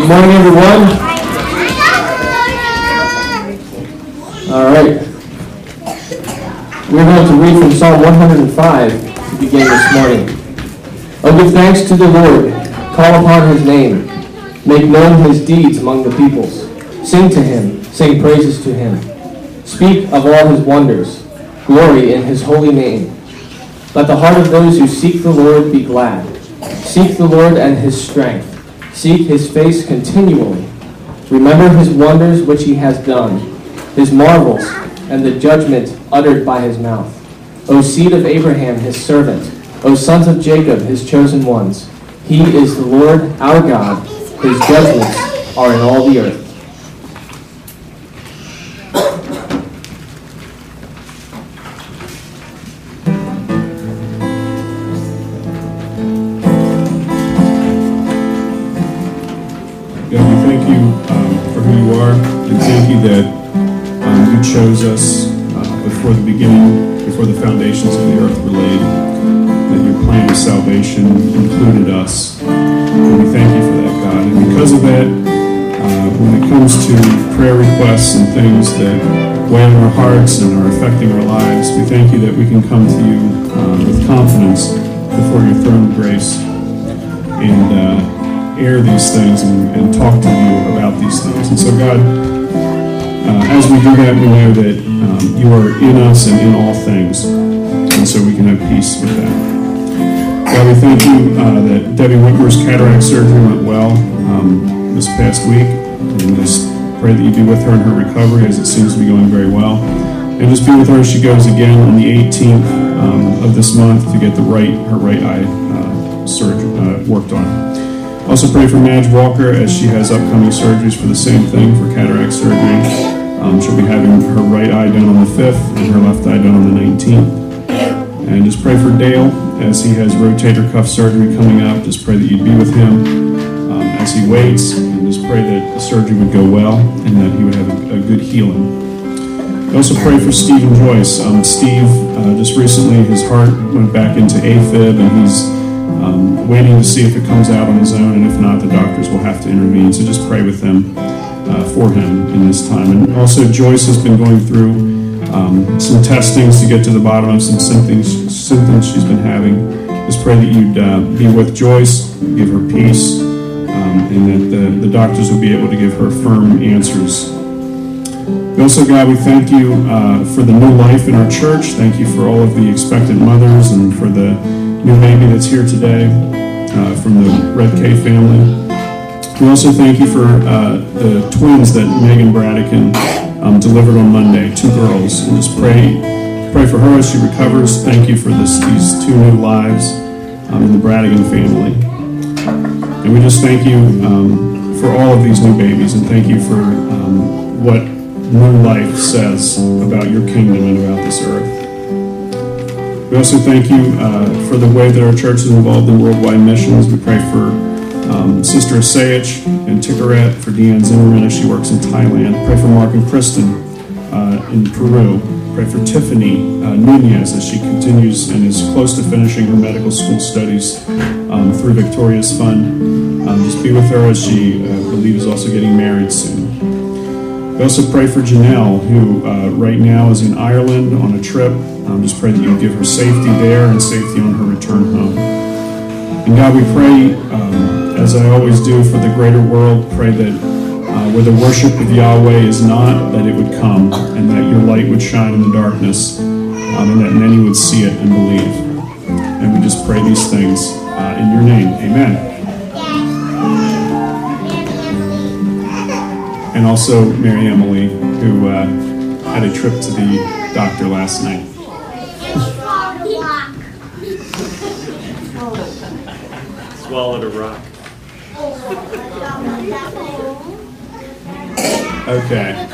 Good morning, everyone. All right. We're going to read from Psalm 105 to begin this morning. Oh, give thanks to the Lord. Call upon his name. Make known his deeds among the peoples. Sing to him. Sing praises to him. Speak of all his wonders. Glory in his holy name. Let the heart of those who seek the Lord be glad. Seek the Lord and his strength. Seek his face continually. Remember his wonders which he has done, his marvels, and the judgment uttered by his mouth. O seed of Abraham, his servant, O sons of Jacob, his chosen ones. He is the Lord our God. His judgments are in all the earth. God, we thank you for who you are, and thank you that you chose us before the beginning, before the foundations of the earth were laid, that your plan of salvation included us. And we thank you for that, God. And because of that, when it comes to prayer requests and things that weigh on our hearts and are affecting our lives, we thank you that we can come to you with confidence before your throne of grace and air these things and talk to you about these things. And so, God, as we do that, we know that you are in us and in all things, and so we can have peace with that. God, we thank you that Debbie Whitmer's cataract surgery went well this past week, and just pray that you be with her in her recovery, as it seems to be going very well, and just be with her as she goes again on the 18th of this month to get her right eye surgery worked on. Also pray for Madge Walker as she has upcoming surgeries for the same thing, for cataract surgery. She'll be having her right eye done on the 5th and her left eye done on the 19th. And just pray for Dale as he has rotator cuff surgery coming up. Just pray that you'd be with him as he waits, and just pray that the surgery would go well and that he would have a good healing. We also pray for Steve and Joyce. Steve, just recently his heart went back into AFib, and he's waiting to see if it comes out on his own, and if not, the doctors will have to intervene. So just pray with them for him in this time. And also, Joyce has been going through some testings to get to the bottom of some symptoms she's been having. Just pray that you'd be with Joyce, give her peace, and that the doctors will be able to give her firm answers. We also, God, we thank you for the new life in our church. Thank you for all of the expectant mothers and for the new baby that's here today from the Red K family. We also thank you for the twins that Megan Bradican delivered on Monday, 2 girls. And just pray for her as she recovers. Thank you for these 2 new lives in the Bradigan family. And we just thank you for all of these new babies, and thank you for what new life says about your kingdom and about this earth. We also thank you for the way that our church is involved in worldwide missions. We pray for Sister Asayich in Tikaret, for Deanne Zimmerman as she works in Thailand. Pray for Mark and Kristen in Peru. Pray for Tiffany Nunez as she continues and is close to finishing her medical school studies through Victoria's Fund. Just be with her as she, I believe, is also getting married soon. We also pray for Janelle, who right now is in Ireland on a trip. Just pray that you give her safety there and safety on her return home. And God, we pray, as I always do, for the greater world. Pray that where the worship of Yahweh is not, that it would come, and that your light would shine in the darkness, and that many would see it and believe. And we just pray these things in your name. Amen. And also Mary Emily, who had a trip to the doctor last night. Swallowed a rock. Okay.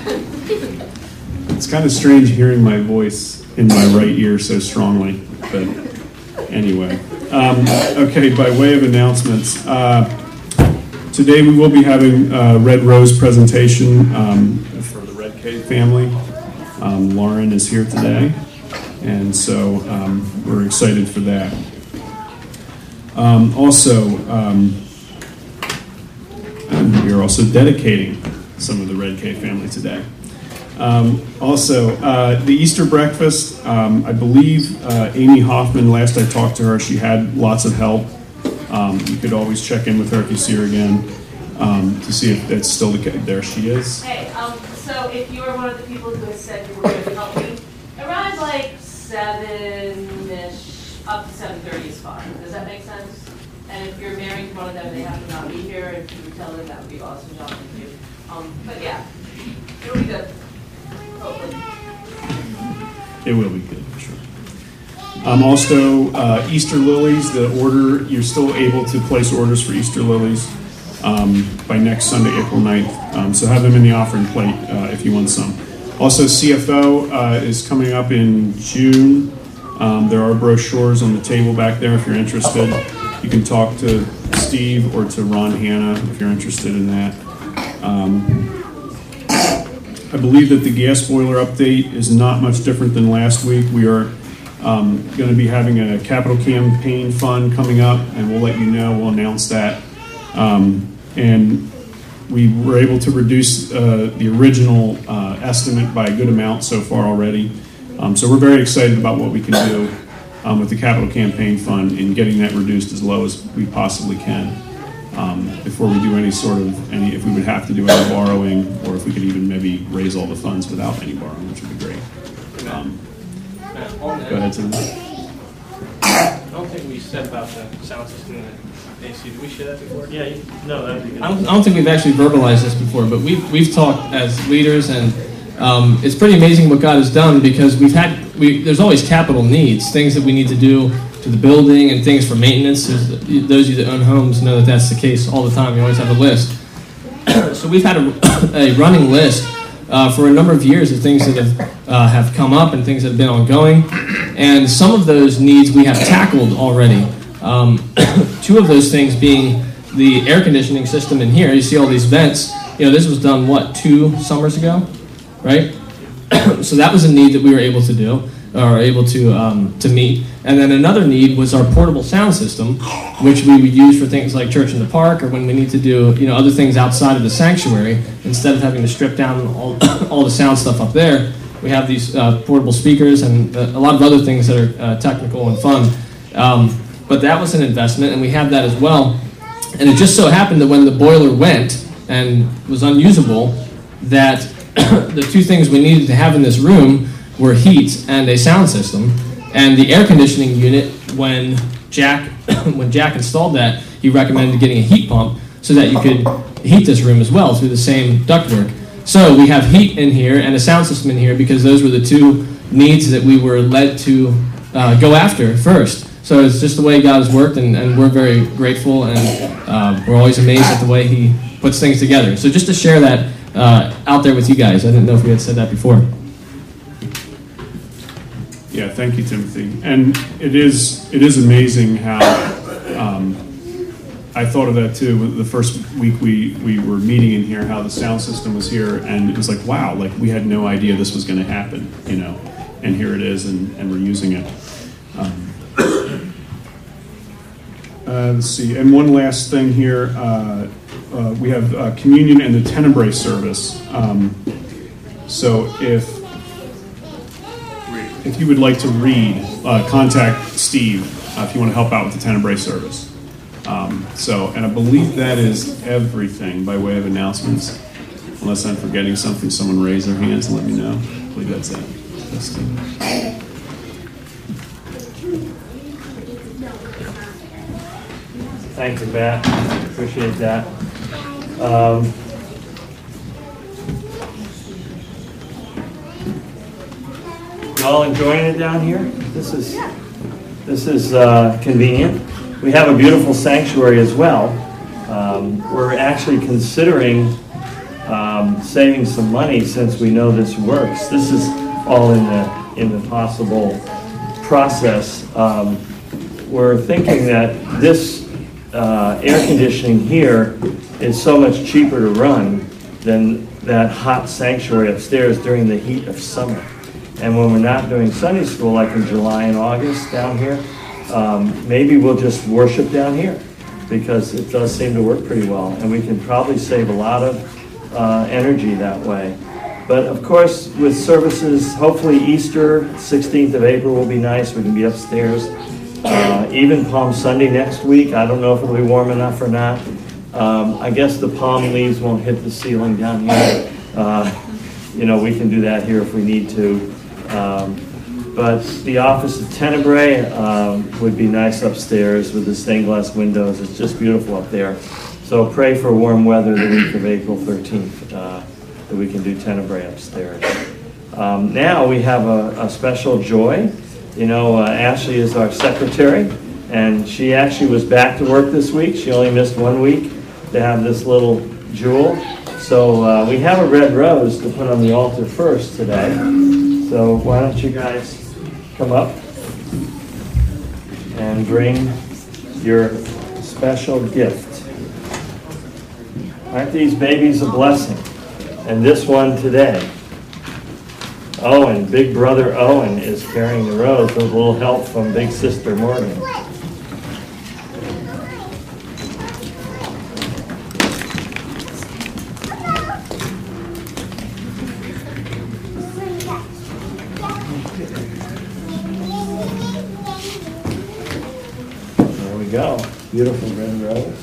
It's kind of strange hearing my voice in my right ear so strongly, but anyway. Okay, by way of announcements, today we will be having a Red Rose presentation for the Red Cave family. Lauren is here today, and so we're excited for that. Also, And we are also dedicating some of the Red K family today. Also, the Easter breakfast, I believe Amy Hoffman, last I talked to her, she had lots of help. You could always check in with her if you see her again to see if that's still the case. There she is. Hey, so if you were one of the people who had said you were going to help me, around like 7-ish, up to 7:30 is fine. Does that make sense? And if you're married to one of them, they have to not be here. And if you would tell them, that would be awesome. John, thank you. But yeah, it'll be good. Hopefully. It will be good, for sure. Also, Easter lilies, the order, you're still able to place orders for Easter lilies by next Sunday, April 9th. So have them in the offering plate if you want some. Also, CFO is coming up in June. There are brochures on the table back there if you're interested. You can talk to Steve or to Ron Hanna if you're interested in that. I believe that the gas boiler update is not much different than last week. We are going to be having a capital campaign fund coming up, and we'll let you know. We'll announce that. And we were able to reduce the original estimate by a good amount so far already. So we're very excited about what we can do with the capital campaign fund and getting that reduced as low as we possibly can before we do if we would have to do any borrowing, or if we could even maybe raise all the funds without any borrowing, which would be great. Go ahead, Tim. I don't think we said about the sound system in AC. Did we share that before? Yeah, no, that'd be good. I don't think we've actually verbalized this before, but we've talked as leaders, and it's pretty amazing what God has done, because there's always capital needs, things that we need to do to the building and things for maintenance. Those of you that own homes know that that's the case all the time. You always have a list. So we've had a running list for a number of years of things that have come up and things that have been ongoing, and some of those needs we have tackled already. Two of those things being the air conditioning system in here. You see all these vents. This was done 2 summers ago, right? So that was a need that we were able to do, or able to meet. And then another need was our portable sound system, which we would use for things like church in the park, or when we need to do other things outside of the sanctuary. Instead of having to strip down all the sound stuff up there, we have these portable speakers and a lot of other things that are technical and fun. But that was an investment, and we have that as well. And it just so happened that when the boiler went and was unusable, that the two things we needed to have in this room were heat and a sound system. And the air conditioning unit, when Jack installed that, he recommended getting a heat pump so that you could heat this room as well through the same ductwork. So we have heat in here and a sound system in here because those were the two needs that we were led to go after first. So it's just the way God has worked, and we're very grateful, and we're always amazed at the way He puts things together. So just to share that out there with you guys. I didn't know if we had said that before. Yeah, thank you, Timothy. And it is amazing how I thought of that too. The first week we were meeting in here, how the sound system was here, and it was like, wow, like we had no idea this was going to happen, and here it is, and we're using it. Let's see, and one last thing here. We have communion and the Tenebrae service. So if you would like to read, contact Steve if you want to help out with the Tenebrae service. And I believe that is everything by way of announcements. Unless I'm forgetting something, someone raise their hands and let me know. I believe that's it. That's it. Thank you, Matt. Appreciate that. You all enjoying it down here? This is convenient. We have a beautiful sanctuary as well. We're actually considering saving some money since we know this works. This is all in the possible process. We're thinking that this air conditioning here is so much cheaper to run than that hot sanctuary upstairs during the heat of summer. And when we're not doing Sunday school, like in July and August down here, maybe we'll just worship down here. because it does seem to work pretty well, and we can probably save a lot of energy that way. But of course, with services, hopefully Easter, 16th of April will be nice. We can be upstairs. Even Palm Sunday next week, I don't know if it'll be warm enough or not. I guess the palm leaves won't hit the ceiling down here. We can do that here if we need to. But the office of Tenebrae would be nice upstairs with the stained glass windows. It's just beautiful up there. So pray for warm weather the week of April 13th, that we can do Tenebrae upstairs. Now we have a special joy. Ashley is our secretary, and she actually was back to work this week. She only missed 1 week to have this little jewel. So we have a red rose to put on the altar first today. So why don't you guys come up and bring your special gift. Aren't these babies a blessing? And this one today. Owen, big brother Owen, is carrying the rose with a little help from big sister Morgan. There we go. Beautiful red rose.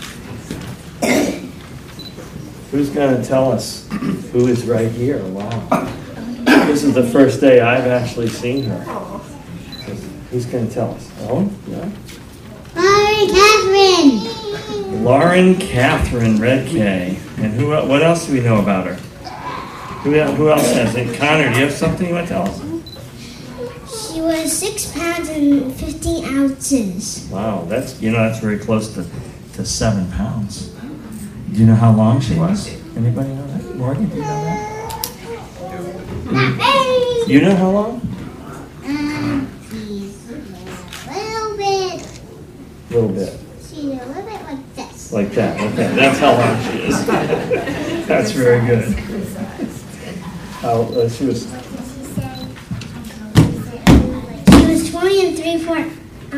Who's going to tell us who is right here? Wow. This is the first day I've actually seen her. Who's going to tell us? Owen? Yeah? Lauren Catherine Redkay. And what else do we know about her? Who else has it? Connor, do you have something you want to tell us? She was 6 pounds and 15 ounces. Wow, that's very close to 7 pounds. Do you know how long she was? Anybody know that? Morgan, do you know that? You know how long? She's a little bit. Little bit. She's a little bit like this. Like that. Okay, that's how long she is. That's very good. She was 20 and 3/4.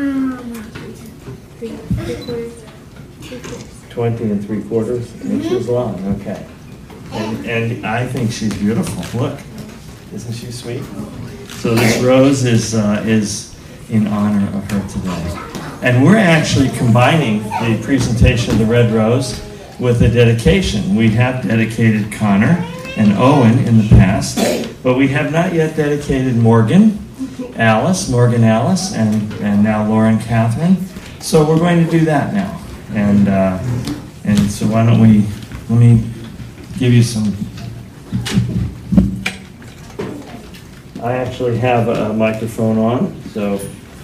20 and 3/4 inches long. Okay. And I think she's beautiful. Look, isn't she sweet? So this rose is in honor of her today. And we're actually combining the presentation of the red rose with a dedication. We have dedicated Connor and Owen in the past, but we have not yet dedicated Morgan Alice, and now Lauren Catherine. So we're going to do that now. And so why don't let me give you some. I actually have a microphone on, so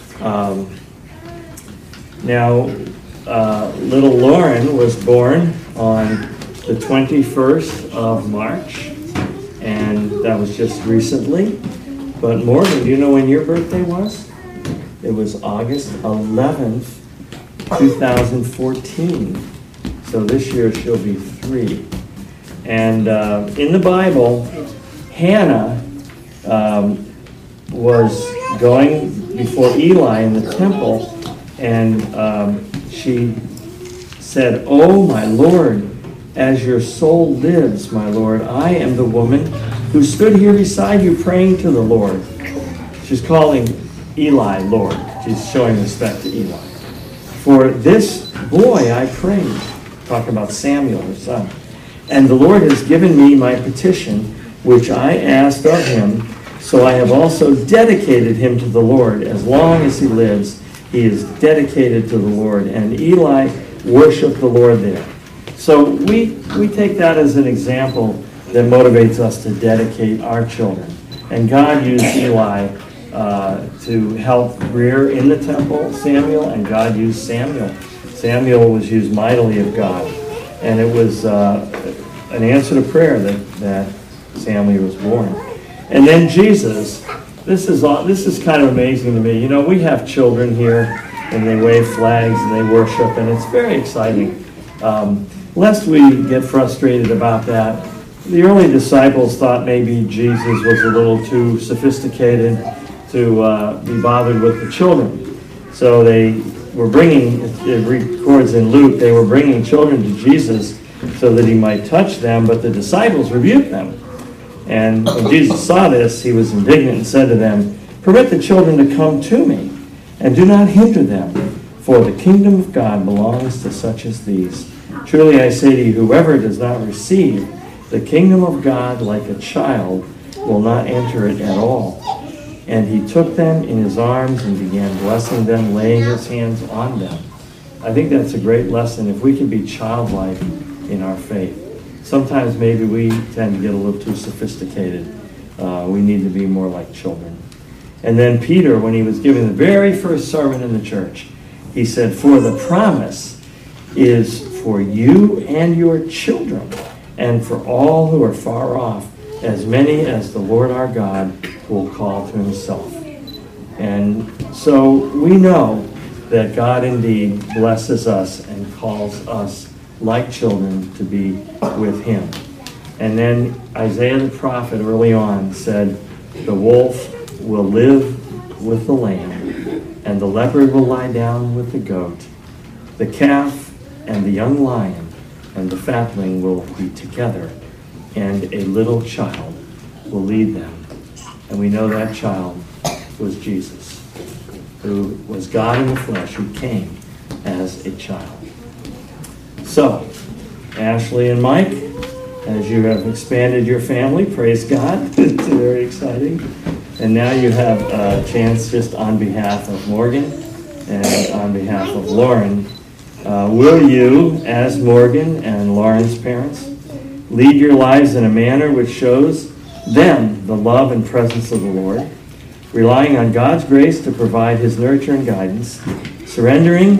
now little Lauren was born on the 21st of March, and that was just recently. But Morgan, do you know when your birthday was? It was August 11th, 2014. So this year she'll be 3. And in the Bible, Hannah was going before Eli in the temple, and she said, "Oh, my Lord, as your soul lives, my Lord, I am the woman who stood here beside you praying to the Lord." She's calling Eli Lord. She's showing respect to Eli. "For this boy I prayed," talking about Samuel, her son, "and the Lord has given me my petition, which I asked of him. So I have also dedicated him to the Lord. As long as he lives, he is dedicated to the Lord." And Eli worshiped the Lord there. So we take that as an example that motivates us to dedicate our children. And God used Eli to help rear in the temple Samuel, and God used Samuel. Samuel was used mightily of God. And it was an answer to prayer that Samuel was born. And then Jesus, this is kind of amazing to me. You know, we have children here, and they wave flags, and they worship, and it's very exciting. Lest we get frustrated about that, the early disciples thought maybe Jesus was a little too sophisticated to be bothered with the children. So they were bringing, it records in Luke, they were bringing children to Jesus so that he might touch them, but the disciples rebuked them. And when Jesus saw this, he was indignant and said to them, "Permit the children to come to me, and do not hinder them, for the kingdom of God belongs to such as these. Truly I say to you, whoever does not receive the kingdom of God like a child will not enter it at all." And he took them in his arms and began blessing them, laying his hands on them. I think that's a great lesson, if we can be childlike in our faith. Sometimes maybe we tend to get a little too sophisticated. We need to be more like children. And then Peter, when he was giving the very first sermon in the church, he said, "For the promise is for you and your children, and for all who are far off, as many as the Lord our God will call to himself." And so we know that God indeed blesses us and calls us like children to be with him. And then Isaiah the prophet early on said, "The wolf will live with the lamb, and the leopard will lie down with the goat. The calf and the young lion and the fatling will be together, and a little child will lead them." And we know that child was Jesus, who was God in the flesh, who came as a child. So, Ashley and Mike, as you have expanded your family, praise God. It's very exciting. And now you have a chance, just on behalf of Morgan and on behalf of Lauren, will you, as Morgan and Lauren's parents, lead your lives in a manner which shows them the love and presence of the Lord, relying on God's grace to provide his nurture and guidance, surrendering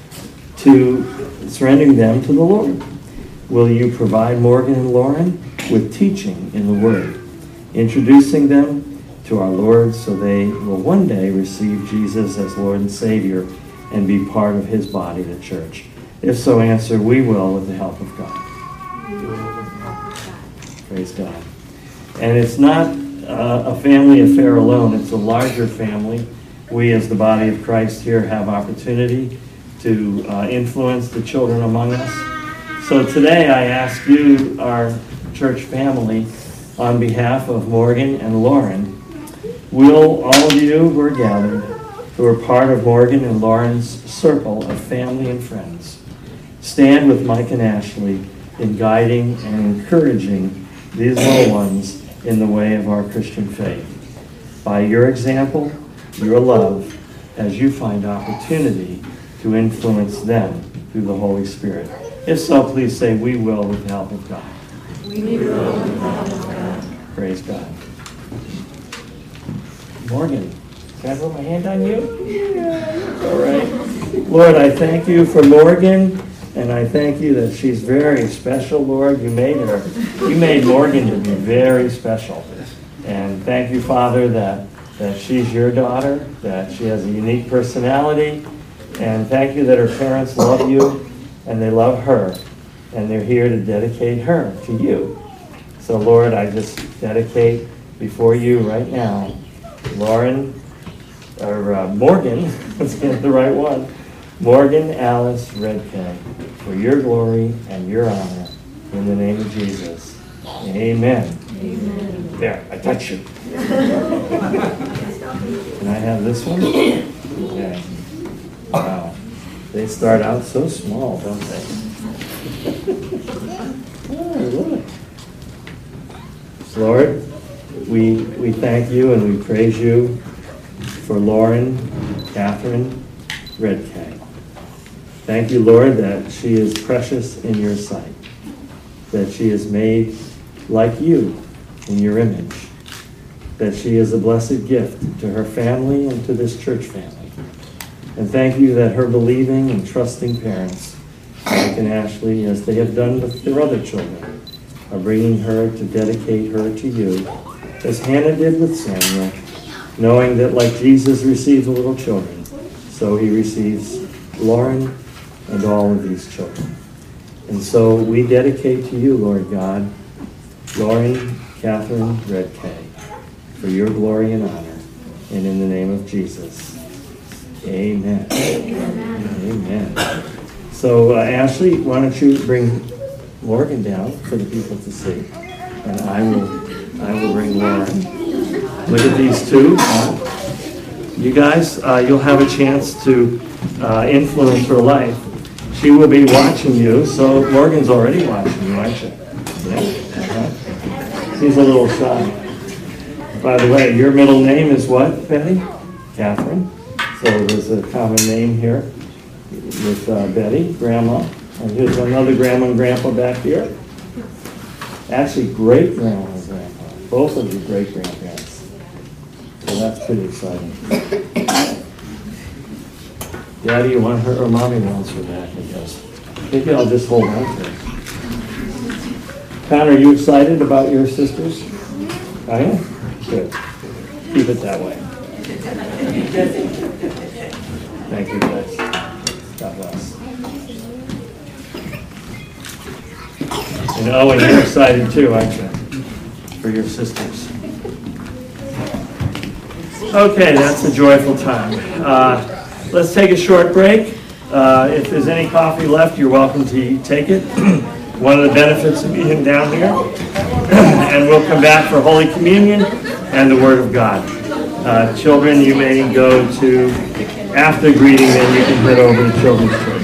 them to the Lord? Will you provide Morgan and Lauren with teaching in the Word, introducing them to our Lord so they will one day receive Jesus as Lord and Savior and be part of his body, the church? If so, answer, "We will, with the help of God." Praise God. And it's not a family affair alone. It's a larger family. We, as the body of Christ here, have opportunity to influence the children among us. So today I ask you, our church family, on behalf of Morgan and Lauren, will all of you who are gathered, who are part of Morgan and Lauren's circle of family and friends, stand with Mike and Ashley in guiding and encouraging these little ones in the way of our Christian faith. By your example, your love, as you find opportunity to influence them through the Holy Spirit. If so, please say, "We will, with the help of God." We will, with the help of God. Praise God. Morgan, can I put my hand on you? Yeah. All right. Lord, I thank you for Morgan, and I thank you that she's very special, Lord. You made Morgan to be very special. And thank you, Father, that she's your daughter, that she has a unique personality. And thank you that her parents love you, and they love her, and they're here to dedicate her to you. So, Lord, I just dedicate before you right now Morgan, let's get the right one, Morgan Alice Redkay, for your glory and your honor, in the name of Jesus. Amen. Amen. There, I touched you. Can I have this one? Okay. Wow. They start out so small, don't they? Oh, look. Lord, we thank you and we praise you for Lauren Catherine Redkay. Thank you, Lord, that she is precious in your sight, that she is made like you in your image, that she is a blessed gift to her family and to this church family. And thank you that her believing and trusting parents, Mike and Ashley, as they have done with their other children, are bringing her to dedicate her to you, as Hannah did with Samuel, knowing that like Jesus received the little children, so he receives Lauren and all of these children. And so we dedicate to you, Lord God, Lauren Catherine Redkay, for your glory and honor, and in the name of Jesus. Amen. Amen. So Ashley, why don't you bring Morgan down for the people to see, and I will bring Lauren. Look at these two. You guys, you'll have a chance to influence her life. She will be watching you, so Morgan's already watching you, aren't you? Yeah. She's a little shy. By the way, your middle name is what, Betty? Catherine. So there's a common name here with Betty, Grandma. And here's another Grandma and Grandpa back here. Actually, great-grandma and Grandpa. Both of you great-grandparents. So that's pretty exciting. Daddy, you want her, or Mommy wants her back, I guess. Maybe I'll just hold on to her. Connor, are you excited about your sisters? I am? Good. Keep it that way. Thank you, guys. God bless. And Owen, you're excited too, aren't you? For your sisters. Okay, that's a joyful time. Let's take a short break. If there's any coffee left, you're welcome to take it. One of the benefits of being down here. And we'll come back for Holy Communion and the Word of God. Children, you may go to, after greeting, then you can head over to Children's Church.